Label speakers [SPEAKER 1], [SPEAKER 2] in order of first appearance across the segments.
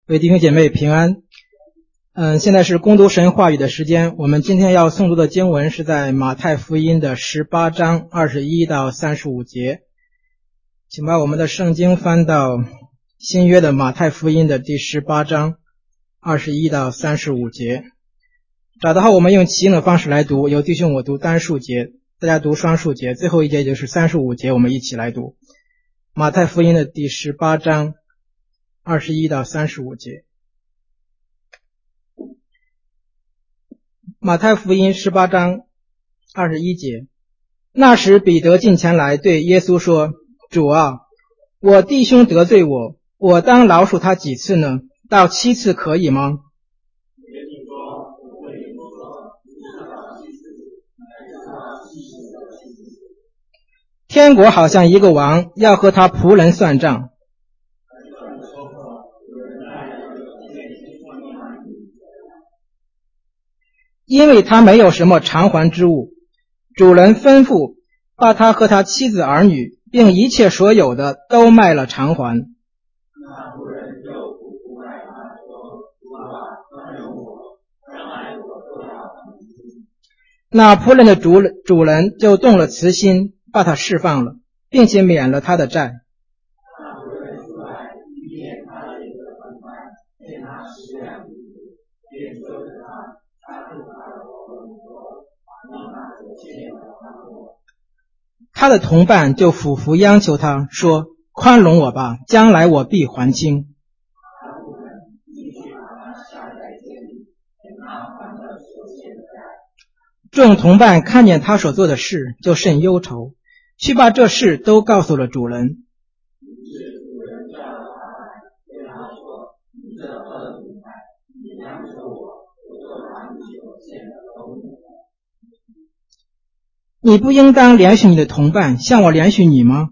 [SPEAKER 1] 各位弟兄姐妹平安。现在是恭读神话语的时间。我们今天要诵读的经文是在马太福音的18章21到35节。请把我们的圣经翻到新约的马太福音的第18章21到35节。找到后我们用齐音的方式来读，有弟兄我读单数节，大家读双数节，最后一节就是35节，我们一起来读。马太福音的第18章21到35节。马太福音18章21节。那时彼得近前来对耶稣说：主啊，我弟兄得罪我当饶恕他几次呢？到7次可以吗？天国好像一个王要和他仆人算账，因为他没有什么偿还之物，主人吩咐把他和他妻子儿女并一切所有的都卖了偿还。那仆人的主人就动了慈心，把他释放了，并且免了他的债。他的同伴就俯伏央求他说：宽容我吧，将来我必还清。众同伴看见他所做的事，就甚忧愁，去把这事都告诉了主人。你不应当怜恤你的同伴，像我怜恤你吗？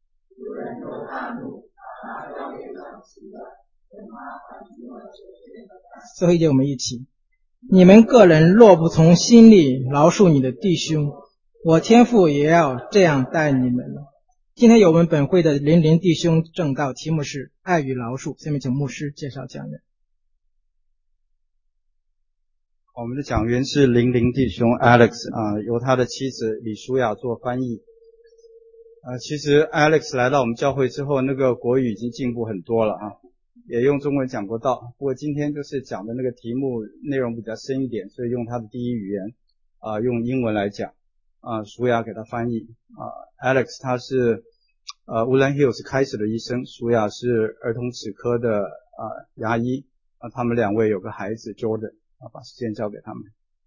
[SPEAKER 1] 最后一节我们一起。你们个人若不从心里饶恕你的弟兄，我天父也要这样待你们了。今天有我们本会的邻邻弟兄正道，题目是爱与饶恕。下面请牧师介绍讲员。
[SPEAKER 2] 我们的讲员是邻邻弟兄 Alex 由他的妻子李淑雅做翻译。其实 Alex 来到我们教会之后，那个国语已经进步很多了也用中文讲过道。不过今天就是讲的那个题目内容比较深一点，所以用他的第一语言用英文来讲。淑雅给他翻译。Alex 他是Woodland Hills 开始的医生，淑雅是儿童齿科的牙医。他们两位有个孩子 Jordan。把时间交给他们。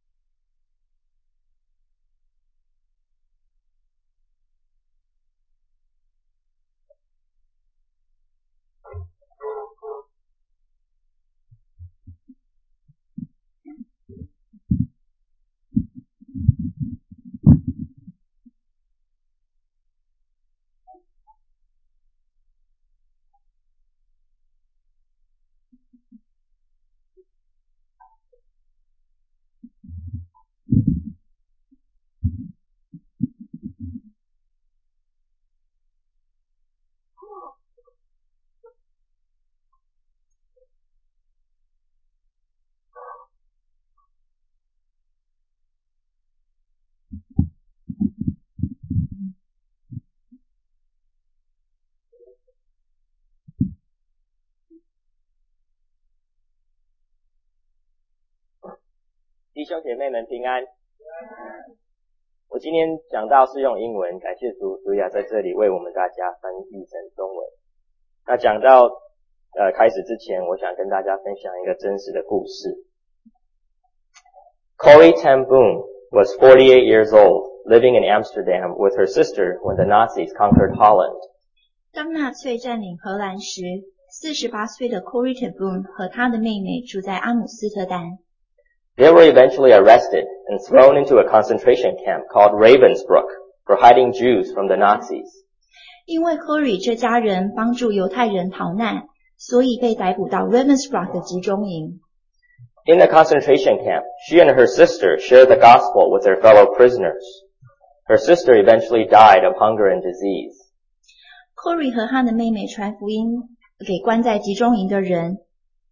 [SPEAKER 3] 弟兄姐妹们平安。我今天讲到是用英文，感谢主雅在这里为我们大家翻译成中文。那讲到开始之前，我想跟大家分享一个真实的故事。Corrie ten Boom was 48 years old, living in Amsterdam with her sister when the Nazis conquered Holland.
[SPEAKER 4] 当纳粹占领荷兰时，48岁的 Corrie ten Boom 和她的妹妹住在阿姆斯特丹。
[SPEAKER 3] They were eventually arrested and thrown into a concentration camp called Ravensbrück for hiding Jews from the Nazis.
[SPEAKER 4] 因为 Corrie 这家人帮助犹太人逃难，所以被逮捕到 Ravensbrück 的集中营。
[SPEAKER 3] In the concentration camp, she and her sister shared the gospel with their fellow prisoners. Her sister eventually died of hunger and disease.
[SPEAKER 4] Corrie 和她的妹妹传福音给关在集中营的人。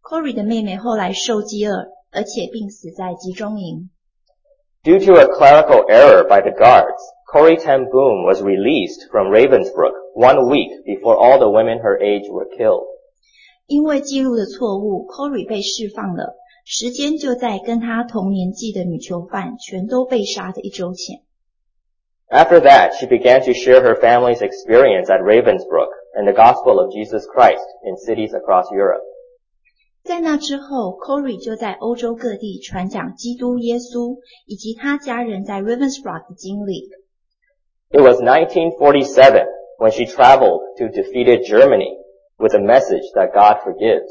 [SPEAKER 4] Corey 的妹妹后来受饥饿，而且病死在集中营。
[SPEAKER 3] Due to a clerical error by the guards, Corrie ten Boom was released from Ravensbrück 1 week before all the women her age were killed.
[SPEAKER 4] 因为记录的错误 ，Corey 被释放了，时间就在跟他同年纪的女囚犯全都被杀的1周前。
[SPEAKER 3] After that, she began to share her family's experience at Ravensbrück and the gospel of Jesus Christ in cities across Europe.
[SPEAKER 4] 在那之后 ，Corey 就在欧洲各地传讲基督耶稣以及他家人在 Ravensbrück 的经历。
[SPEAKER 3] It was 1947 when she traveled to defeated Germany with a message that God forgives.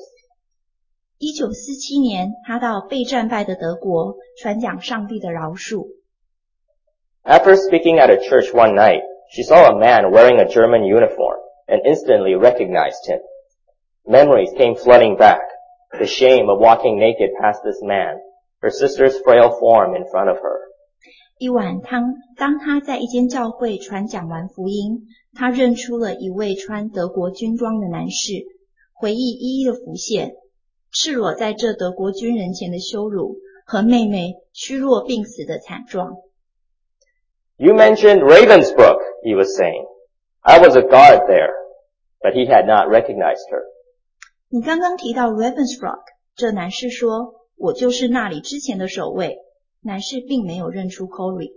[SPEAKER 4] 1947年，他到被战败的德国传讲上帝的饶恕。
[SPEAKER 3] After speaking at a church one night, she saw a man wearing a German uniform and instantly recognized him. Memories came flooding back. The shame of walking naked past this man, her sister's frail form in front of her.
[SPEAKER 4] 一晚，当他在一间教会传讲完福音，他认出了一位穿德国军装的男士，回忆一一的浮现，赤裸在这德国军人前的羞辱和妹妹虚弱病死的惨状。
[SPEAKER 3] You mentioned Ravensbrück, he was saying. I was a guard there, but he had not recognized her.
[SPEAKER 4] 你刚刚提到 Ravensbrück， 这男士说，我就是那里之前的守卫。男士并没有认出 Corey。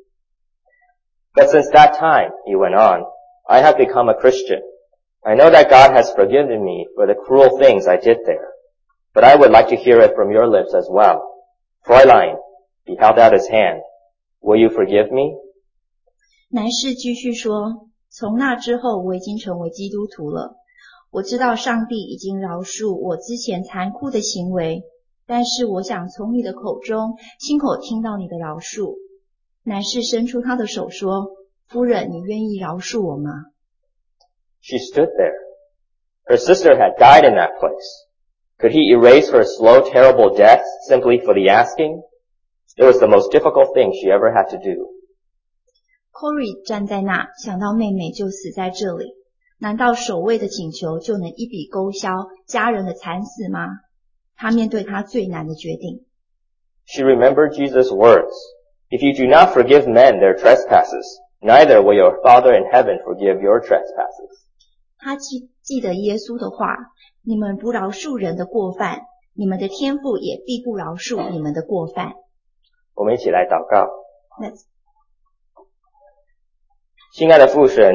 [SPEAKER 3] But since that time, he went on, I have become a Christian. I know that God has forgiven me for the cruel things I did there. But I would like to hear it from your lips as well. Fräulein, he held out his hand. Will you forgive me?
[SPEAKER 4] 男士继续说，从那之后我已经成为基督徒了。我知道上帝已经饶恕我之前残酷的行为，但是我想从你的口中亲口听到你的饶恕。男士伸出他的手说，夫人，你愿意饶恕我吗？
[SPEAKER 3] She stood there. Her sister had died in that place. Could he erase her slow, terrible death simply for the asking? It was the most difficult thing she ever had to do.
[SPEAKER 4] Corey 站在那，想到妹妹就死在这里，难道守卫的请求就能一笔勾销家人的惨死吗？他面对他最难的决定。
[SPEAKER 3] She remembered Jesus' words. If you do not forgive men their trespasses, neither will your Father in heaven forgive your trespasses.
[SPEAKER 4] 他记得耶稣的话，你们不饶恕人的过犯，你们的天父也必不饶恕你们的过犯。
[SPEAKER 3] 我们一起来祷告。
[SPEAKER 4] Let's
[SPEAKER 3] 亲爱的父神，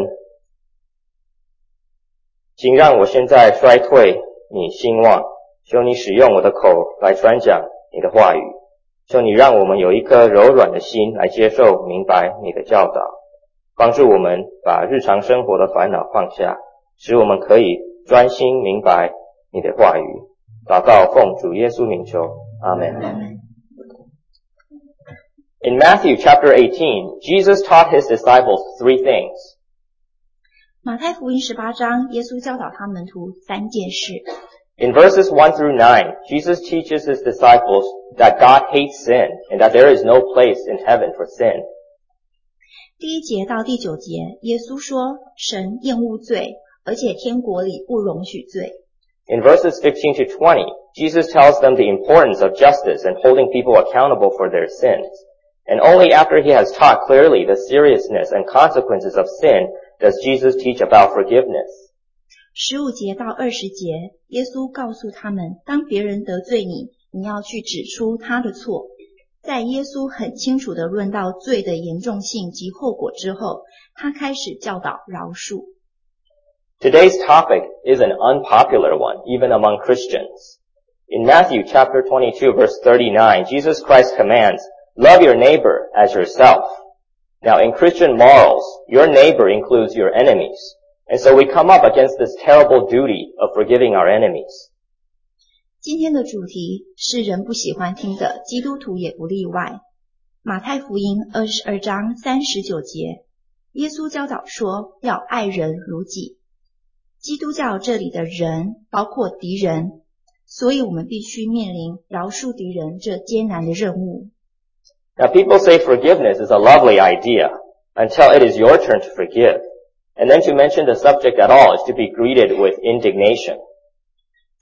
[SPEAKER 3] 请让我现在衰退你兴旺，求你使用我的口来传讲你的话语，求你让我们有一颗柔软的心来接受明白你的教导，帮助我们把日常生活的烦恼放下，使我们可以专心明白你的话语。祷告奉主耶稣名求，阿们。In Matthew chapter 18, Jesus taught his disciples 3 things.
[SPEAKER 4] 马太福音18章，耶稣教导他门徒3件事。
[SPEAKER 3] In verses 1 through 9, Jesus teaches his disciples that God hates sin and that there is no place in heaven for sin.
[SPEAKER 4] 第1节到第9节，耶稣说，神厌恶罪，而且天国里不容许罪。
[SPEAKER 3] In verses 15 to 20, Jesus tells them the importance of justice and holding people accountable for their sins. And only after he has taught clearly the seriousness and consequences of sin does Jesus teach about forgiveness.
[SPEAKER 4] 15节到20节，耶稣告诉他们，当别人得罪你，你要去指出他的错。在耶稣很清楚地论到罪的严重性及后果之后，他开始教导饶恕。
[SPEAKER 3] Today's topic is an unpopular one, even among Christians. In Matthew chapter 22 verse 39, Jesus Christ commands, love your neighbor as yourself. Now in Christian morals, your neighbor includes your enemies. And so we come up against this terrible duty of forgiving our enemies.
[SPEAKER 4] 今天的主题是人不喜欢听的，基督徒也不例外。马太福音22章39节，耶稣教导说要爱人如己。基督教这里的人包括敌人，所以我们必须面临饶恕敌人这艰难的任务。
[SPEAKER 3] Now people say forgiveness is a lovely idea until it is your turn to forgive. And then to mention the subject at all is to be greeted with indignation.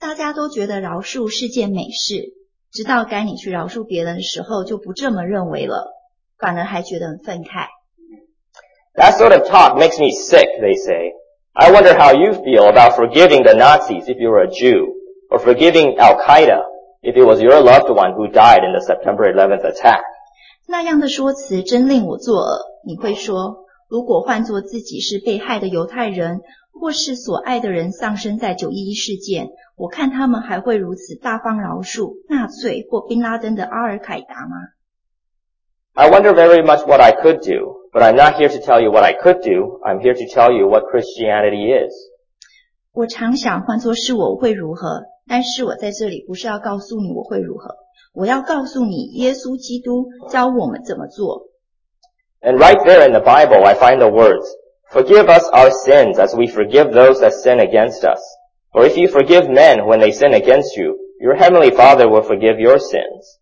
[SPEAKER 4] 大家都觉得饶恕是件美事，直到该你去饶恕别人的时候就不这么认为了，反而还觉得很愤慨。
[SPEAKER 3] That sort of talk makes me sick, they say. I wonder how you feel about forgiving the Nazis if you were a Jew, or forgiving Al-Qaeda if it was your loved one who died in the September 11th attack.
[SPEAKER 4] 那样的说辞真令我作呕。你会说，如果换作自己是被害的犹太人，或是所爱的人丧生在911事件，我看他们还会如此大方饶恕纳粹或宾拉登的阿尔凯达吗？
[SPEAKER 3] I wonder very much what I could do, but I'm not here to tell you what I could do. I'm here to tell you what Christianity is.
[SPEAKER 4] 我常想换作是我会如何，但是我在这里不是要告诉你我会如何，我要告诉你耶稣基督教我们怎么做。
[SPEAKER 3] And right there in the Bible, I find the words, "Forgive us our sins as we forgive those that sin against us. For if you forgive men when they sin against you, your heavenly Father will forgive your sins."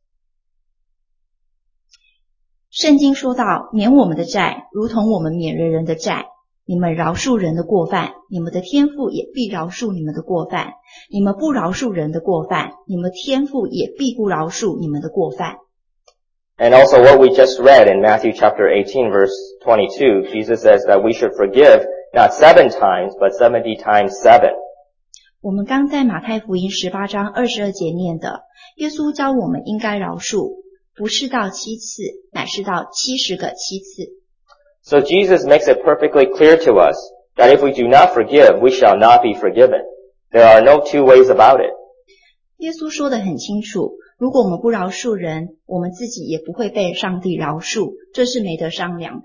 [SPEAKER 4] 圣经说到，免我们的债，如同我们免了人的债。你们饶恕人的过犯，你们的天父也必饶恕你们的过犯。你们不饶恕人的过犯，你们天父也必不饶恕你们的过犯。
[SPEAKER 3] And also what we just read in Matthew chapter 18 verse 22, Jesus says that we should forgive not 7 times, but 70 times 7.
[SPEAKER 4] 我们刚在马太福音18章22节念的，耶稣教我们应该饶恕，不是到7次，乃是到70个7次。
[SPEAKER 3] So Jesus makes it perfectly clear to us that if we do not forgive, we shall not be forgiven. There are no two ways about it.
[SPEAKER 4] 耶稣说得很清楚，如果我们不饶恕人，我们自己也不会被上帝饶恕，这是没得商量的。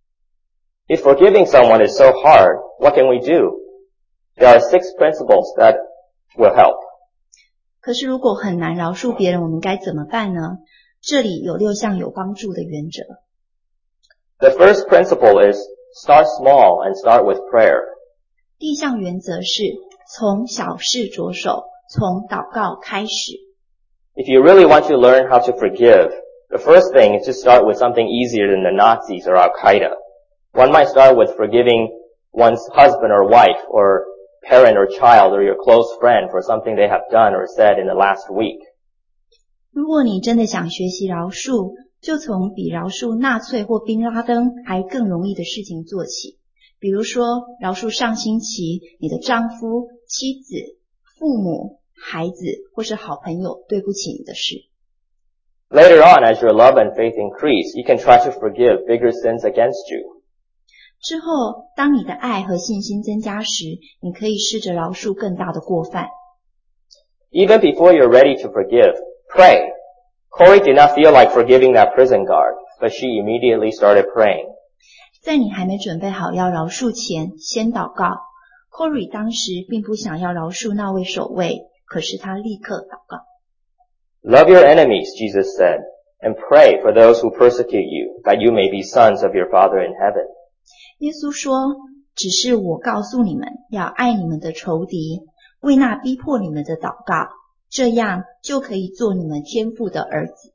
[SPEAKER 3] If forgiving someone is so hard, what can we do? There are 6 principles that will help.
[SPEAKER 4] 可是如果很难饶恕别人，我们该怎么办呢？这里有6项有帮助的原则。
[SPEAKER 3] The first principle is start small and start with prayer.
[SPEAKER 4] 第一项原则是从小事着手，从祷告开始。
[SPEAKER 3] If you really want to learn how to forgive, the first thing is to start with something easier than the Nazis or Al-Qaeda. One might start with forgiving one's husband or wife or parent or child or your close friend for something they have done or said in the last week.
[SPEAKER 4] 如果你真的想学习饶恕，就从比饶恕纳粹或宾拉登还更容易的事情做起。比如说，饶恕上星期你的丈夫、妻子、父母、孩子或是好朋友对不起你的事。
[SPEAKER 3] Later on, as your love and faith increase, you can try to forgive bigger sins against you.
[SPEAKER 4] 之后，当你的爱和信心增加时，你可以试着饶恕更大的过犯。
[SPEAKER 3] Even before you're ready to forgive, pray. Corey did not feel like forgiving that prison guard, but she immediately started praying.
[SPEAKER 4] 在你还没准备好要饶恕前，先祷告。Corey 当时并不想要饶恕那位守卫，可是他立刻祷告。
[SPEAKER 3] Love your enemies, Jesus said, and pray for those who persecute you, that you may be sons of your Father in heaven.
[SPEAKER 4] 耶稣说，只是我告诉你们，要爱你们的仇敌，为那逼迫你们的祷告，这样就可以做你们天父的儿子。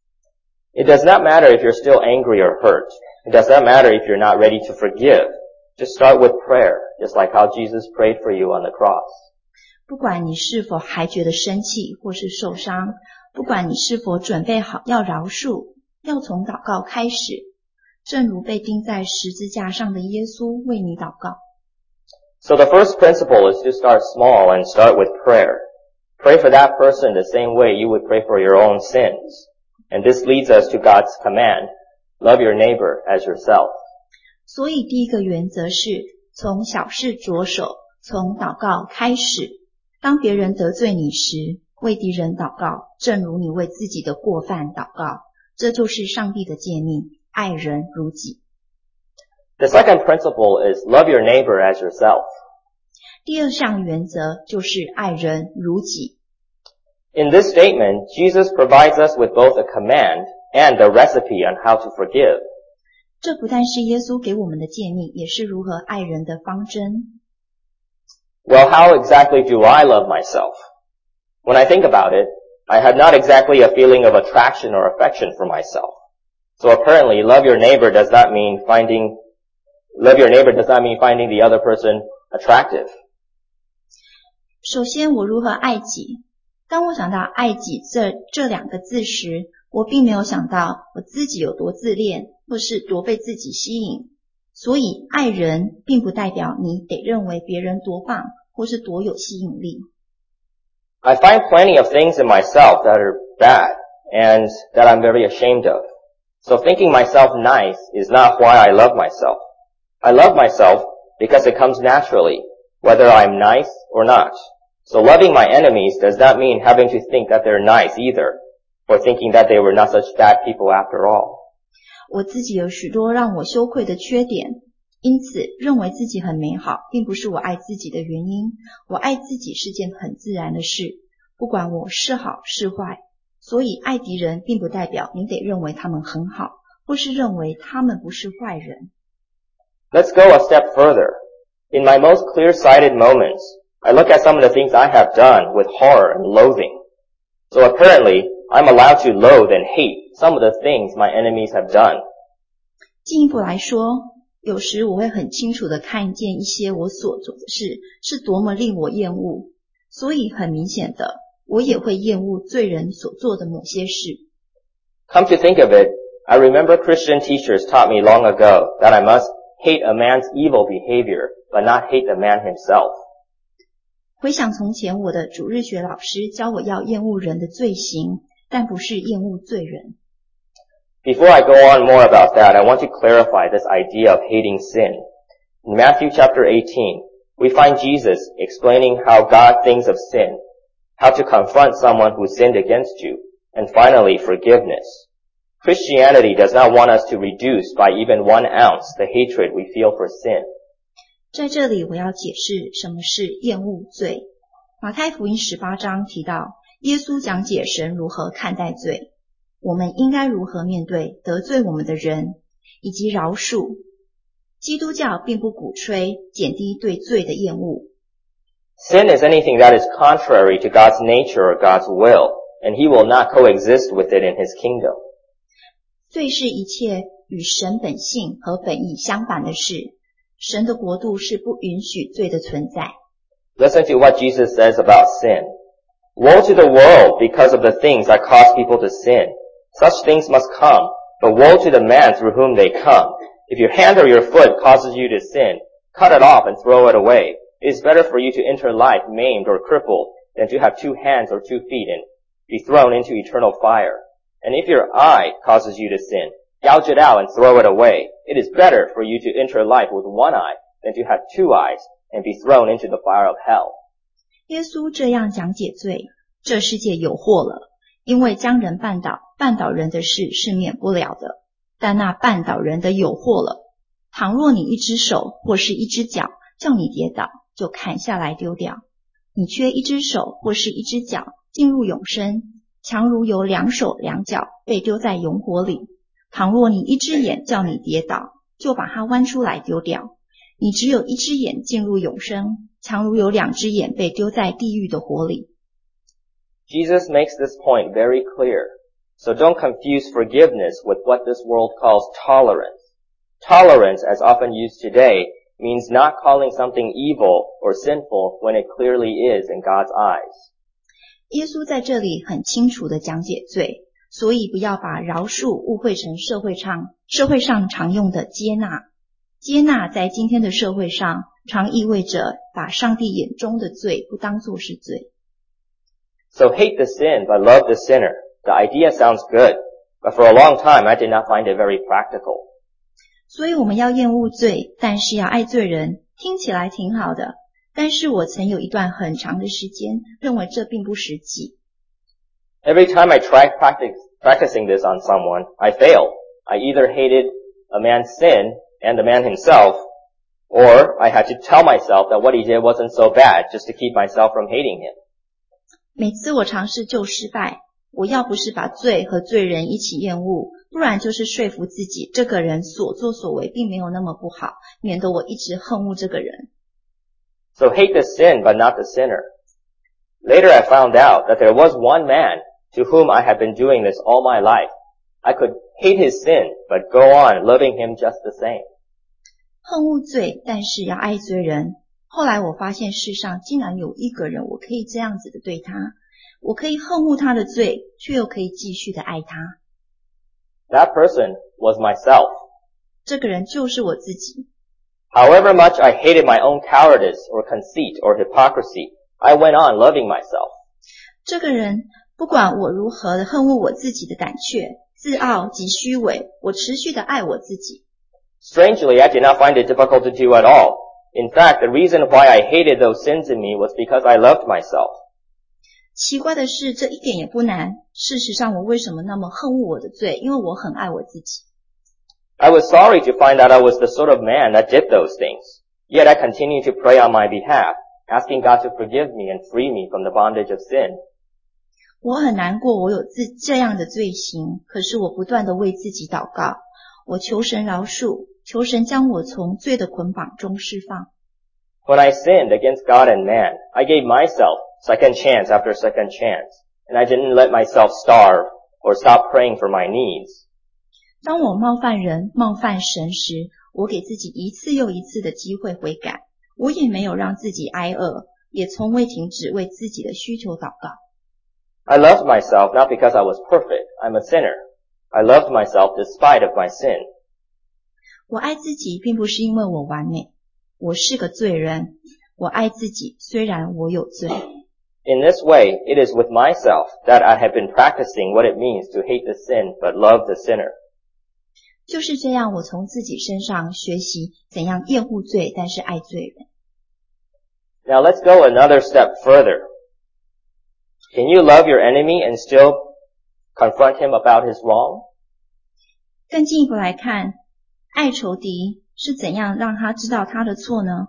[SPEAKER 3] It does not matter if you're still angry or hurt. It does not matter if you're not ready to forgive. Just start with prayer, just like how Jesus prayed for you on the cross.
[SPEAKER 4] 不管你是否还觉得生气或是受伤，不管你是否准备好要饶恕，要从祷告开始，正如被钉在十字架上的耶稣为你祷告。
[SPEAKER 3] So the first principle is to start small and start with prayer. Pray for that person the same way you would pray for your own sins. And this leads us to God's command, love your neighbor as yourself.
[SPEAKER 4] 所以第一个原则是从小事着手，从祷告开始。当别人得罪你时，为敌人祷告，正如你为自己的过犯祷告。这就是上帝的诫命，爱人如己。
[SPEAKER 3] The second principle is love your neighbor as yourself.
[SPEAKER 4] 第二项原则就是爱人如己。
[SPEAKER 3] In this statement, Jesus provides us with both a command and a recipe on how to forgive.
[SPEAKER 4] 这不但是耶稣给我们的诫命，也是如何爱人的方针。
[SPEAKER 3] Well, how exactly do I love myself? When I think about it, I have not exactly a feeling of attraction or affection for myself. So apparently, love your neighbor does not mean finding the other person attractive.
[SPEAKER 4] 首先，我如何爱己？当我想到爱己这两个字时，我并没有想到我自己有多自恋，或是多被自己吸引。所以，爱人并不代表你得认为别人多棒，或是多有吸引力。
[SPEAKER 3] I find plenty of things in myself that are bad and that I'm very ashamed of. So thinking myself nice is not why I love myself. I love myself because it comes naturally, whether I'm nice or not. So loving my enemies does not mean having to think that they're nice either, or thinking that they were not such bad people after all.
[SPEAKER 4] 我自己有许多让我羞愧的缺点，因此认为自己很美好，并不是我爱自己的原因。我爱自己是件很自然的事，不管我是好是坏。所以爱敌人并不代表你得认为他们很好，或是认为他们不是坏人。
[SPEAKER 3] Let's go a step further. In my most clear-sighted moments, I look at some of the things I have done with horror and loathing. So apparently, I'm allowed to loathe and hate some of the things my enemies have done.
[SPEAKER 4] 进一步来说，有时我会很清楚地看见一些我所做的事是多么令我厌恶，所以很明显的，我也会厌恶罪人所做的某些事。
[SPEAKER 3] Come to think of it, I remember Christian teachers taught me long ago that I must hate a man's evil behavior, but not hate the man himself.
[SPEAKER 4] 回想从前我的主日学老师教我要厌恶人的罪行，但不是厌恶罪人。
[SPEAKER 3] Before I go on more about that, I want to clarify this idea of hating sin. In Matthew chapter 18, we find Jesus explaining how God thinks of sin, how to confront someone who sinned against you, and finally, forgiveness. Christianity does not want us to reduce by even 1 ounce the hatred we feel for sin.
[SPEAKER 4] 在这里我要解释什么是厌恶罪。马太福音18章提到，耶稣讲解神如何看待罪，我们应该如何面对得罪我们的人，以及饶恕。基督教并不鼓吹减低对罪的厌恶。
[SPEAKER 3] Sin is anything that is contrary to God's nature or God's will, and He will not coexist with it in His kingdom.
[SPEAKER 4] 罪是一切与神本性和本意相反的事，神的国度是不允许罪的存在。
[SPEAKER 3] Listen to what Jesus says about sin. Woe to the world because of the things that cause people to sin. Such things must come, but woe to the man through whom they come. If your hand or your foot causes you to sin, cut it off and throw it away. It is better for you to enter life maimed or crippled than to have 2 hands or 2 feet and be thrown into eternal fire. And if your eye causes you to sin, gouge it out and throw it away. It is better for you to enter life with 1 eye than to have 2 eyes and be thrown into the fire of hell.
[SPEAKER 4] 耶稣这样讲解罪，这世界有祸了，因为将人绊倒人的事是免不了的，但那绊倒人的有祸了。倘若你一只手或是一只脚叫你跌倒，就砍下来丢掉。你缺一只手或是一只脚进入永生，强如有2手2脚被丢在永火里。倘若你一只眼叫你跌倒，就把它剜出来丢掉。你只有一只眼进入永生，强如有2只眼被丢在地狱的火里。
[SPEAKER 3] Jesus makes this point very clear. So don't confuse forgiveness with what this world calls tolerance. Tolerance, as often used today, means not calling something evil or sinful when it clearly is in God's eyes.
[SPEAKER 4] 耶稣在这里很清楚地讲解罪，所以不要把饶恕误会成社会上常用的接纳。接纳在今天的社会上常意味着把上帝眼中的罪不当作是罪。
[SPEAKER 3] So hate the sin, but love the sinner. The idea sounds good, but for a long time I did not find it very practical.
[SPEAKER 4] 所以我们要厌恶罪，但是要爱罪人，听起来挺好的，但是我曾有一段很长的时间认为这并不实际。
[SPEAKER 3] Every time I tried practicing this on someone, I failed. I either hated a man's sin and the man himself, or I had to tell myself that what he did wasn't so bad just to keep myself from hating him.
[SPEAKER 4] 每次我尝试就失败，我要不是把罪和罪人一起厌恶，不然就是说服自己这个人所作所为并没有那么不好，免得我一直恨恶这个人。
[SPEAKER 3] So hate the sin, but not the sinner. Later I found out that there was one man to whom I had been doing this all my life. I could hate his sin, but go on loving him just the same.
[SPEAKER 4] 恨恶罪，但是要爱罪人。 后来我发现世上竟然有一个人，我可以这样子的对他，我可以恨恶他的罪，却又可以继续的爱他。
[SPEAKER 3] That person was myself.
[SPEAKER 4] 这个人就是我自己。
[SPEAKER 3] However much I hated my own cowardice or conceit or hypocrisy, I went on loving myself.
[SPEAKER 4] 这个人不管我如何的恨恶我自己的胆怯、自傲及虚伪，我持续的爱我自己。
[SPEAKER 3] Strangely, I did not find it difficult to do at all. In fact, the reason why I hated those sins in me was because I loved myself.
[SPEAKER 4] 奇怪的是，这一点也不难。事实上，我为什么那么恨恶我的罪？因为我很爱我自己。
[SPEAKER 3] I was sorry to find out I was the sort of man that did those things. Yet I continued to pray on my behalf, asking God to forgive me and free me from the bondage of sin.
[SPEAKER 4] 我很难过，我有这样的罪行，可是我不断的为自己祷告，我求神饶恕，求神将我从罪的捆绑中释放。
[SPEAKER 3] When I sinned against God and man, I gave myself second chance after second chance, and I didn't let myself starve or stop praying for my needs.
[SPEAKER 4] 当我冒犯人、冒犯神时，我给自己一次又一次的机会悔改，我也没有让自己挨饿，也从未停止为自己的需求祷告。
[SPEAKER 3] I loved myself not because I was perfect. I'm a sinner. I loved myself despite of my sin.
[SPEAKER 4] 我爱自己并不是因为我完美，我是个罪人。我爱自己，虽然我有罪。
[SPEAKER 3] In this way, it is with myself that I have been practicing what it means to hate the sin but love the sinner.
[SPEAKER 4] 就是这样，我从自己身上学习怎样厌恶罪，但是爱罪人。
[SPEAKER 3] Now let's go another step further. Can you love your enemy and still confront him about his wrong?
[SPEAKER 4] 更进一步来看，爱仇敌是怎样让他知道他的错呢？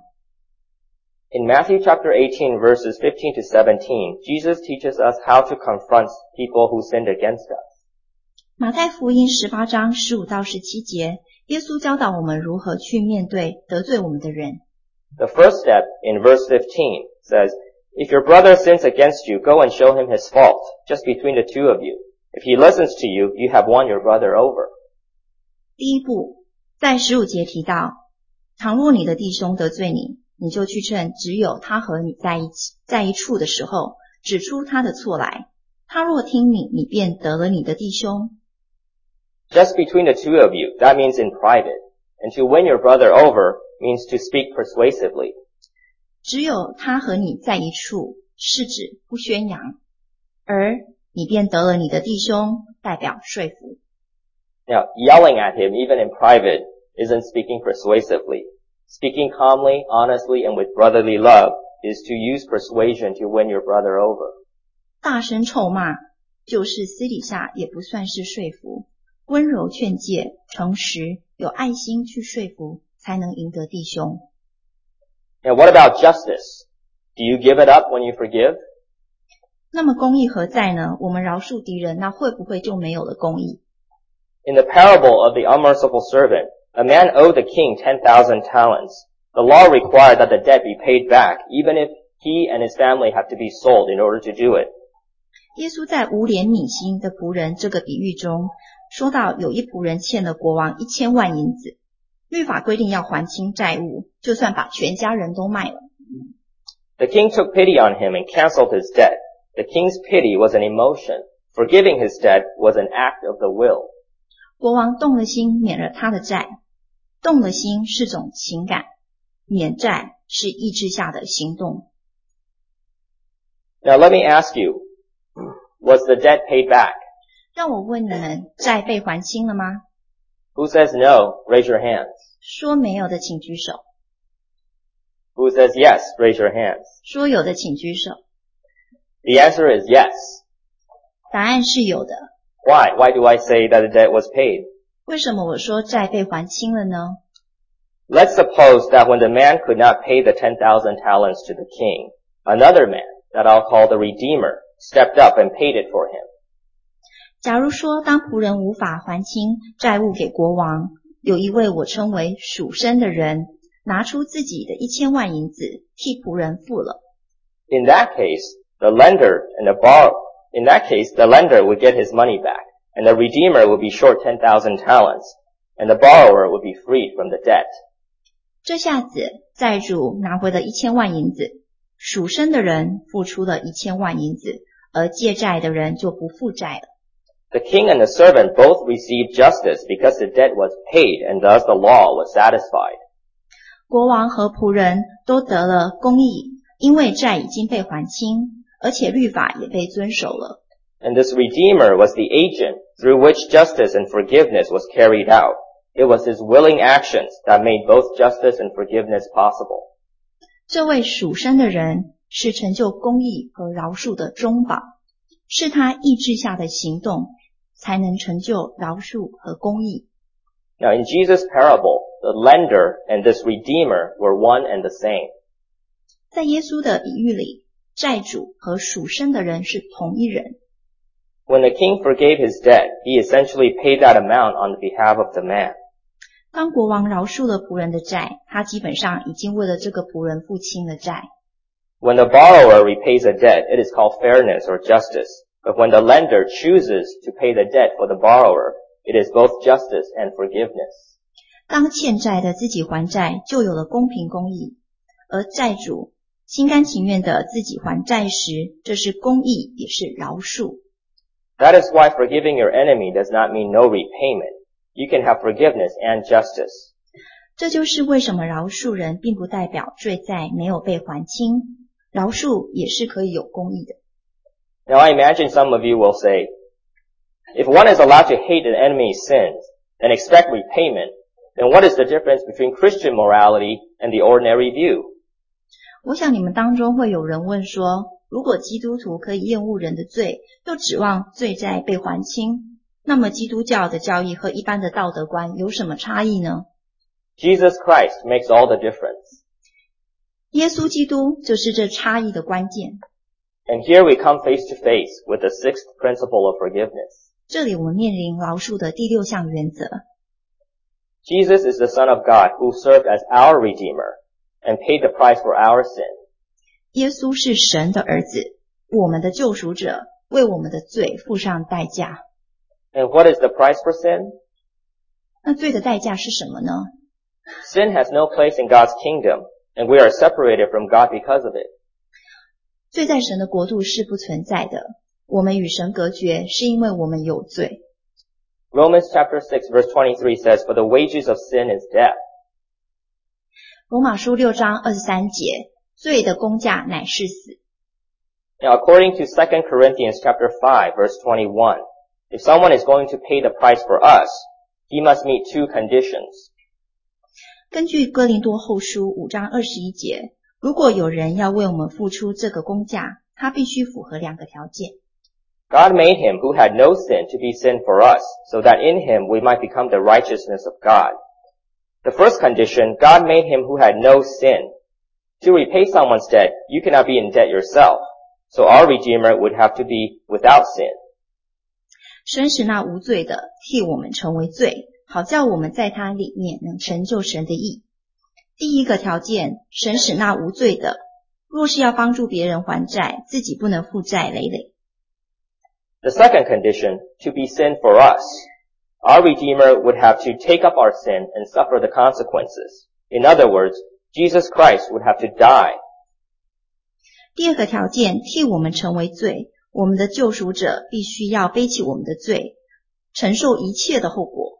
[SPEAKER 3] In Matthew chapter 18 verses 15 to 17, Jesus teaches us how to confront people who sinned against us.
[SPEAKER 4] 马太福音18章15到17节，耶稣教导我们如何去面对得罪我们的人。
[SPEAKER 3] The first step in verse 15 says, If your brother sins against you, go and show him his fault, just between the two of you. If he listens to you, you have won your brother over.
[SPEAKER 4] 第一步，在15节提到，倘若你的弟兄得罪你，你就去趁只有他和你在一处的时候，指出他的错来。他若听你，你便得了你的弟兄。
[SPEAKER 3] Just between the two of you, that means in private. And to win your brother over means to speak persuasively.
[SPEAKER 4] 只有他和你在一处，是指不宣扬，而你便得了你的弟兄，代表说服。
[SPEAKER 3] Now, yelling at him, even in private, isn't speaking persuasively. Speaking calmly, honestly, and with brotherly love is to use persuasion to win your brother over.
[SPEAKER 4] 大声臭骂，就是私底下也不算是说服。温柔劝诫，诚实，有爱心去说服，才能赢得弟兄。
[SPEAKER 3] Now, what about justice? Do you give it up when you forgive?
[SPEAKER 4] 那么公义何在呢？我们饶恕敌人，那会不会就没有了公义？
[SPEAKER 3] In the parable of the unmerciful servant, a man owed the king 10,000 talents. The law required that the debt be paid back, even if he and his family have to be sold in order to do it.
[SPEAKER 4] 耶稣在无怜悯心的仆人这个比喻中，说到有一仆人欠了国王1000万银子，律法规定要还清债务，就算把全家人都卖了。
[SPEAKER 3] The king took pity on him and canceled his debt. The king's pity was an emotion. Forgiving his debt was an act of the will.
[SPEAKER 4] 国王动了心，免了他的债。动了心是种情感，免债是意志下的行动。
[SPEAKER 3] Now let me ask you, was the debt paid back?
[SPEAKER 4] 让我问你们，债被还清了吗？
[SPEAKER 3] Who says no? Raise your hands.
[SPEAKER 4] 说没有的请举手。
[SPEAKER 3] Who says yes? Raise your hands.
[SPEAKER 4] 说有的请举手。
[SPEAKER 3] The answer is yes.
[SPEAKER 4] 答案是有的。
[SPEAKER 3] Why? Why do I say that the debt was paid?
[SPEAKER 4] 为什么我说债被还清了呢？
[SPEAKER 3] Let's suppose that when the man could not pay the 10,000 talents to the king, another man, that I'll call the Redeemer, stepped up and paid it for him.
[SPEAKER 4] 假如说当仆人无法还清债务给国王，有一位我称为赎身的人，拿出自己的1000万银子替仆人付了。
[SPEAKER 3] In that case, the lender would get his money back, and the Redeemer would be short 10,000 talents, and the borrower would be freed from the debt.
[SPEAKER 4] 这下子债主拿回了1000万银子，属生的人付出了1000万银子，而借债的人就不负债了。
[SPEAKER 3] The king and the servant both received justice because the debt was paid and thus the law was satisfied.
[SPEAKER 4] 国王和仆人都得了公义，因为债已经被还清，而且律法也被遵守了。
[SPEAKER 3] And this Redeemer was the agent through which justice and forgiveness was carried out. It was his willing actions that made both justice and forgiveness possible.
[SPEAKER 4] 这位属生的人是成就公义和饶恕的中保，是他意志下的行动才能成就饶恕和公义。
[SPEAKER 3] Now in Jesus' parable, the lender and this Redeemer were one and the same.
[SPEAKER 4] 在耶稣的比喻里，债主和属生的人是同一人。
[SPEAKER 3] When the king forgave his debt, he essentially paid that amount on behalf of the man.
[SPEAKER 4] 当国王饶恕了仆人的债，他基本上已经为了这个仆人付清了债。
[SPEAKER 3] When the borrower repays a debt, it is called fairness or justice. But when the lender chooses to pay the debt for the borrower, it is both justice and forgiveness.
[SPEAKER 4] 当欠债的自己还债，就有了公平公义；而债主心甘情愿的自己还债时，这是公义，也是饶恕。
[SPEAKER 3] That is why forgiving your enemy does not mean no repayment. You can have forgiveness and justice.
[SPEAKER 4] 这就是为什么饶恕人并不代表罪债没有被还清，饶恕也是可以有公义的。
[SPEAKER 3] Now I imagine some of you will say, if one is allowed to hate an enemy's sins and expect repayment, then what is the difference between Christian morality and the ordinary view?
[SPEAKER 4] 我想你们当中会有人问说，如果基督徒可以厌恶人的罪，又指望罪债被还清，那么基督教的教义和一般的道德观有什么差异呢？
[SPEAKER 3] Jesus Christ makes all the difference.
[SPEAKER 4] 耶稣基督就是这差异的关键。
[SPEAKER 3] And here we come face to face with the sixth principle of forgiveness.
[SPEAKER 4] 这里我们面临饶恕的第6项原则。
[SPEAKER 3] Jesus is the Son of God who served as our Redeemer and paid the price for our sin.
[SPEAKER 4] 耶稣是神的儿子，我们的救赎者，为我们的罪付上代价。
[SPEAKER 3] And what is the price for sin?
[SPEAKER 4] 那罪的代价是什么呢？
[SPEAKER 3] Sin has no place in God's kingdom, and we are separated from God because of it.
[SPEAKER 4] 罪在神的国度是不存在的，我们与神隔绝，是因为我们有罪。
[SPEAKER 3] Romans chapter 6 verse 23 says, For the wages of sin is death.
[SPEAKER 4] 罗马书6章23节，罪的工价乃是死。
[SPEAKER 3] Now according to 2 Corinthians chapter 5 verse 21, if someone is going to pay the price for us, he must meet 2 conditions.
[SPEAKER 4] 根据哥林多后书5章21节，如果有人要为我们付出这个工价，他必须符合2个条件。
[SPEAKER 3] God made him who had no sin to be sin for us, so that in him we might become the righteousness of God. The first condition, God made him who had no sin. To repay someone's debt, you cannot be in debt yourself. So our Redeemer would have to be without sin.
[SPEAKER 4] 神使那无罪的替我们成为罪，好叫我们在他里面能成就神的义。第一个条件，神使那无罪的，若是要帮助别人还债，自己不能负债累累。
[SPEAKER 3] The second condition, to be sin for us. Our Redeemer would have to take up our sin and suffer the consequences. In other words, Jesus Christ would have to die.
[SPEAKER 4] 第二个条件，替我们成为罪，我们的救赎者必须要背起我们的罪，承受一切的后果。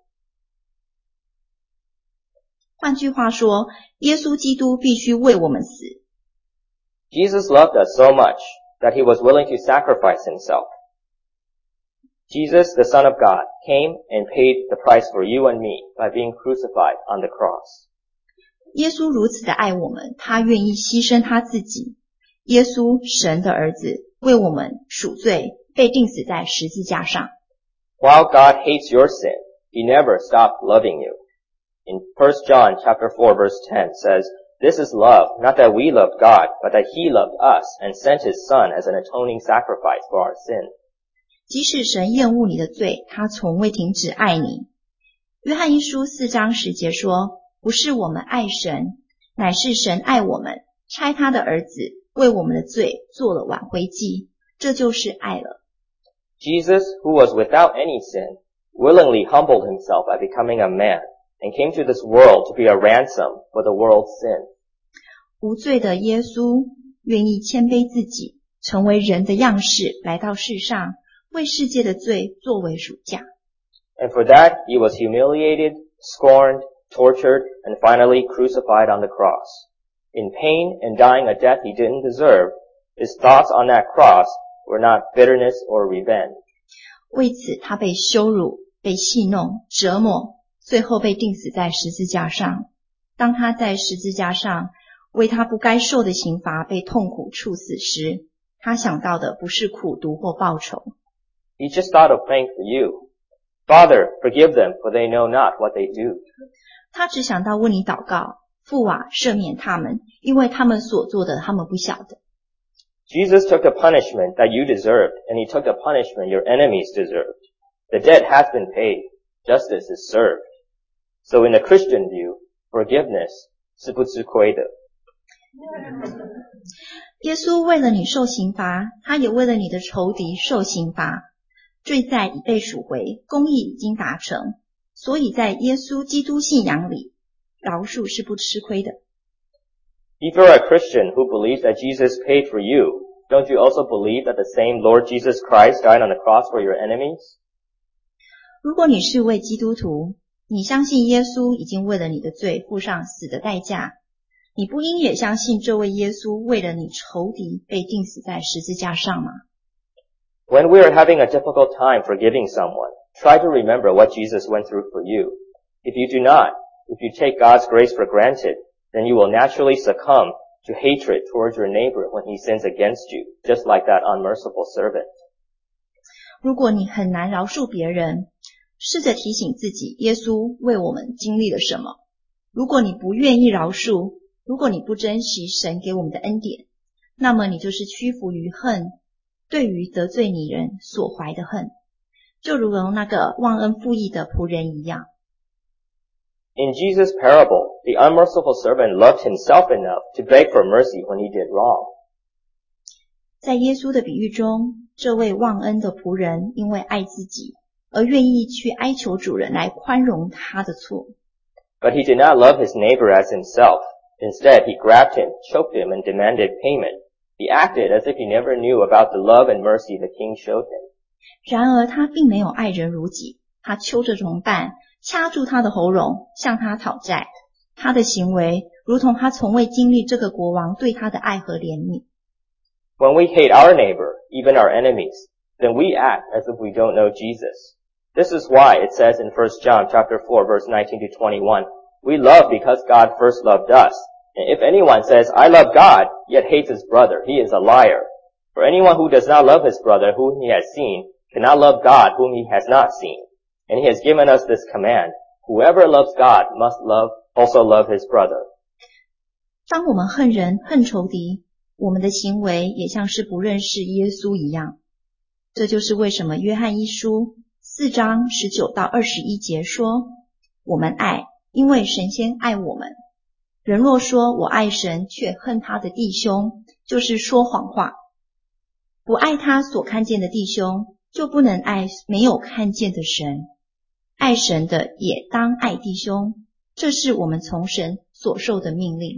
[SPEAKER 4] 换句话说，耶稣基督必须为我们死。
[SPEAKER 3] Jesus loved us so much that he was willing to sacrifice himself. Jesus, the Son of God, came and paid the price for you and me by being crucified on the cross.
[SPEAKER 4] 耶稣如此的爱我们，他愿意牺牲他自己。耶稣，神的儿子，为我们赎罪，被钉死在十字架上。
[SPEAKER 3] While God hates your sin, he never stopped loving you. In 1 John chapter 4 verse 10 says, This is love, not that we loved God, but that he loved us and sent his Son as an atoning sacrifice for our sin.
[SPEAKER 4] 即使神厌恶你的罪，他从未停止爱你。约翰一书4章10节说，不是我们爱神，乃是神爱我们，差他的儿子为我们的罪做了挽回祭，这就是爱了。
[SPEAKER 3] Jesus, who was without any sin, willingly humbled himself by becoming a man and came to this world to be a ransom for the world's sin.
[SPEAKER 4] 无罪的耶稣愿意谦卑自己，成为人的样式，来到世上，为世界的罪作为赎价。
[SPEAKER 3] And for that, he was humiliated, scorned, tortured, and finally crucified on the cross. In pain and dying a death he didn't deserve, his thoughts on that cross were not bitterness or revenge.
[SPEAKER 4] 为此他被羞辱，被戏弄，折磨，最后被钉死在十字架上。当他在十字架上为他不该受的刑罚被痛苦处死时，他想到的不是苦毒或报酬。
[SPEAKER 3] He just thought of praying for you. Father, forgive them, for they know not what they do.
[SPEAKER 4] 他只想到为你祷告，父啊，赦免他们，因为他们所做的他们不晓得。
[SPEAKER 3] Jesus took the punishment that you deserved, and he took the punishment your enemies deserved. The debt has been paid. Justice is served. So in the Christian view, forgiveness 是不吃亏的。
[SPEAKER 4] 耶稣为了你受刑罚，他也为了你的仇敌受刑罚。罪债已被赎回，公义已经达成，所以在耶稣基督信仰里，饶恕是不吃亏的。
[SPEAKER 3] If you're a Christian who believes that Jesus paid for you, don't you also believe that the same Lord Jesus Christ died on the cross for your enemies?
[SPEAKER 4] 如果你是位基督徒，你相信耶稣已经为了你的罪付上死的代价，你不应也相信这位耶稣为了你仇敌被钉死在十字架上吗？
[SPEAKER 3] When we are having a difficult time forgiving someone, try to remember what Jesus went through for you. If you do not, if you take God's grace for granted, then you will naturally succumb to hatred towards your neighbor when he sins against you, just like that unmerciful servant.
[SPEAKER 4] 如果你很难饶恕别人，试着提醒自己耶稣为我们经历了什么。如果你不愿意饶恕，如果你不珍惜神给我们的恩典，那么你就是屈服于恨，对于得罪你人所怀的恨，就如同那个忘恩负义的仆人一样。
[SPEAKER 3] In Jesus' parable, the unmerciful servant loved himself enough to beg for mercy when he did wrong.
[SPEAKER 4] 在耶稣的比喻中，这位忘恩的仆人因为爱自己，而愿意去哀求主人来宽容他的错。
[SPEAKER 3] But he did not love his neighbor as himself. Instead, he grabbed him, choked him, and demanded payment. He acted as if he never knew about the love and mercy the king showed him.
[SPEAKER 4] 然而他并没有爱人如己，他揪着同伴，掐住他的喉咙，向他讨债。他的行为如同他从未经历这个国王对他的爱和怜悯。
[SPEAKER 3] When we hate our neighbor, even our enemies, then we act as if we don't know Jesus. This is why it says in 1 John chapter 4 verse 19 to 21, we love because God first loved us. And if anyone says, I love God, yet hates his brother, he is a liar. For anyone who does not love his brother whom he has seen, cannot love God whom he has not seen. And he has given us this command, whoever loves God must also love his brother.
[SPEAKER 4] 当我们恨人、恨仇敌，我们的行为也像是不认识耶稣一样。这就是为什么约翰一书4章19到21节说，我们爱，因为神先爱我们。人若说我爱神，却恨他的弟兄，就是说谎话。不爱他所看见的弟兄，就不能爱没有看见的神。爱神的也当爱弟兄，这是我们从神所受的命令。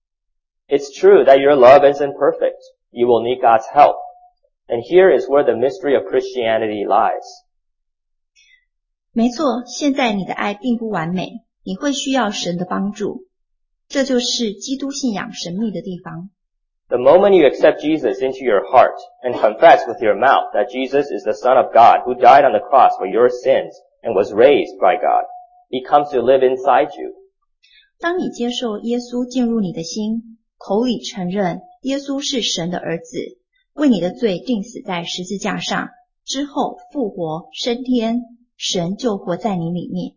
[SPEAKER 3] It's true that your love isn't perfect. You will need God's help. And here is where the mystery of Christianity lies.
[SPEAKER 4] 没错，现在你的爱并不完美，你会需要神的帮助。这就是基督信仰神秘的地方。
[SPEAKER 3] The moment you accept Jesus into your heart and confess with your mouth that Jesus is the Son of God who died on the cross for your sins and was raised by God, he comes to live inside you.
[SPEAKER 4] 当你接受耶稣进入你的心，口里承认耶稣是神的儿子，为你的罪钉死在十字架上，之后复活升天，神就活在你里面。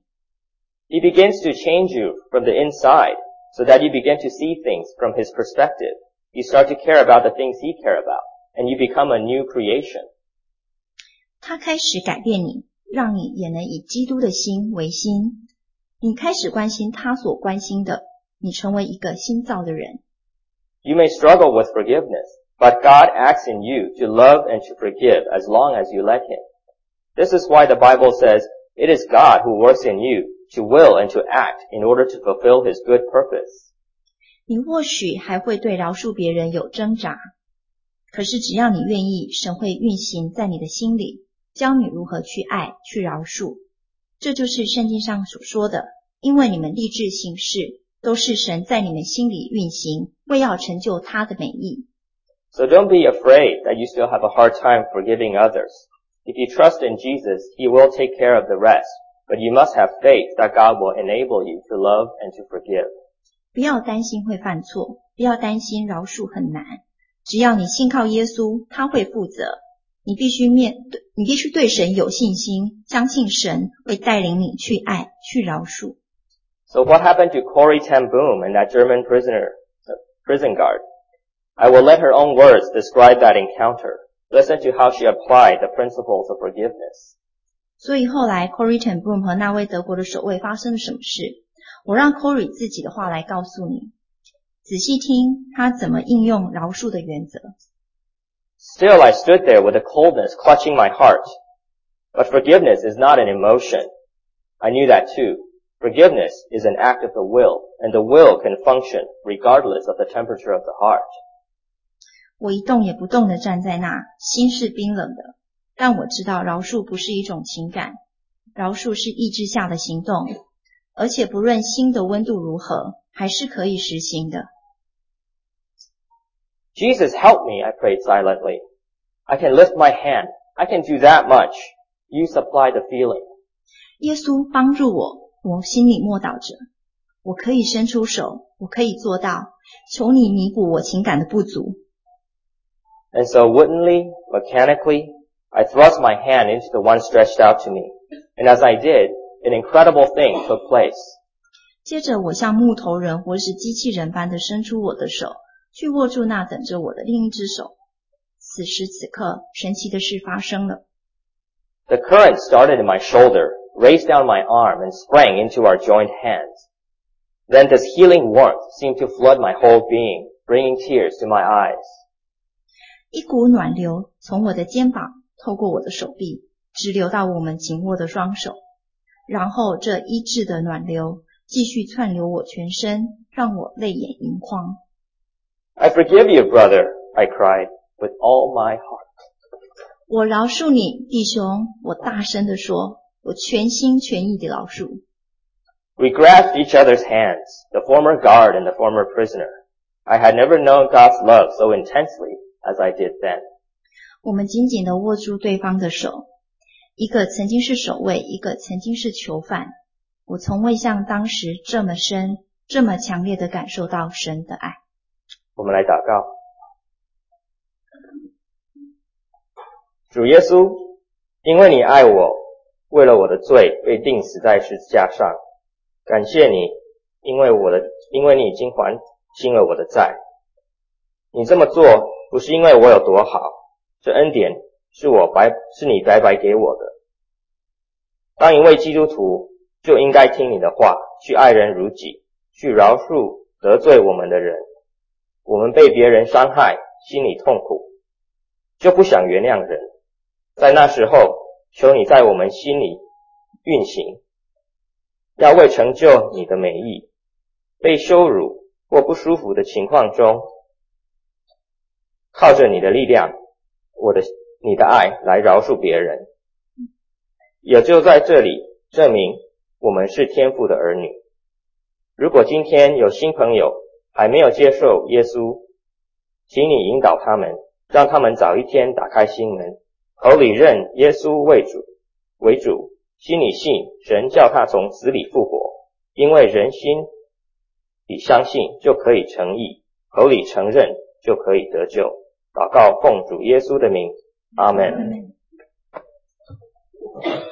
[SPEAKER 3] He begins to change you from the inside so that you begin to see things from his perspective. You start to care about the things he cares about, and you become a new creation.
[SPEAKER 4] 他开始改变你，让你也能以基督的心为心。你开始关心他所关心的，你成为一个新造的人。
[SPEAKER 3] You may struggle with forgiveness, but God acts in you to love and to forgive as long as you let him. This is why the Bible says, it is God who works in you to will and to act in order to fulfill His good purpose.
[SPEAKER 4] 你或许还会对饶恕别人有挣扎，可是只要你愿意，神会运行在你的心里，教你如何去爱，去饶恕。这就是圣经上所说的，因为你们立志行事，都是神在你们心里运行，为要成就他的美意。
[SPEAKER 3] So don't be afraid that you still have a hard time forgiving others. If you trust in Jesus, He will take care of the rest, but you must have faith that God will enable you to love and to forgive.
[SPEAKER 4] 不要担心会犯错，不要担心饶恕很难，只要你信靠耶稣，他会负责。你必须对神有信心，相信神会带领你去爱，去饶恕。
[SPEAKER 3] So what happened to Corrie ten Boom and that German prison guard? I will let her own words describe that encounter. Listen to how she applied the principles of forgiveness.
[SPEAKER 4] 所以后来 Corrie ten Boom 和那位德国的守卫发生了什么事？我让 Corrie 自己的话来告诉你。仔细听他怎么应用饶恕的原则。
[SPEAKER 3] Still I stood there with a coldness clutching my heart. But forgiveness is not an emotion. I knew that too. Forgiveness is an act of the will, and the will can function regardless of the temperature of the heart.
[SPEAKER 4] 我一动也不动地站在那，心是冰冷的。但我知道饶恕不是一种情感，饶恕是意志下的行动，而且不论心的温度如何，还是可以实行的。
[SPEAKER 3] Jesus, help me, I prayed silently. I can lift my hand. I can do that much. You supply the feeling.
[SPEAKER 4] 耶稣帮助我，我心里默祷着。我可以伸出手，我可以做到，求你弥补我情感的不足。
[SPEAKER 3] And so woodenly, mechanically, I thrust my hand into the one stretched out to me. And as I did, an incredible thing took place.
[SPEAKER 4] 接着我像木头人或是机器人般的伸出我的手，去握住那等着我的另一只手。此时此刻，神奇的事发生了。
[SPEAKER 3] The current started in my shoulder, raced down my arm, and sprang into our joined hands. Then this healing warmth seemed to flood my whole being, bringing tears to my eyes.
[SPEAKER 4] 一股暖流从我的肩膀透过我的手臂，直流到我们紧握的双手，然后这医治的暖流继续窜流我全身，让我泪眼盈眶。
[SPEAKER 3] I forgive you, brother, I cried, with all my heart.
[SPEAKER 4] 我饶恕你，弟兄，我大声地说，我全心全意地饶恕。
[SPEAKER 3] We grasped each other's hands, the former guard and the former prisoner. I had never known God's love so intensely as I did then.
[SPEAKER 4] 我们紧紧地握住对方的手，一个曾经是守卫，一个曾经是囚犯。我从未像当时这么深、这么强烈地感受到神的爱。
[SPEAKER 3] 我们来祷告。主耶稣，因为你爱我，为了我的罪被钉死在十字架上，感谢你，因为你已经还清了我的债。你这么做不是因为我有多好，这恩典是你白白给我的。当一位基督徒就应该听你的话，去爱人如己，去饶恕得罪我们的人。我们被别人伤害，心里痛苦，就不想原谅人。在那时候，求你在我们心里运行，要为成就你的美意，被羞辱或不舒服的情况中，靠着你的力量，你的爱来饶恕别人。也就在这里证明我们是天父的儿女。如果今天有新朋友还没有接受耶稣，请你引导他们，让他们早一天打开心门，口里认耶稣为主，心里信神叫他从死里复活。因为人心里相信就可以成义，口里承认就可以得救。祷告奉主耶稣的名，阿们。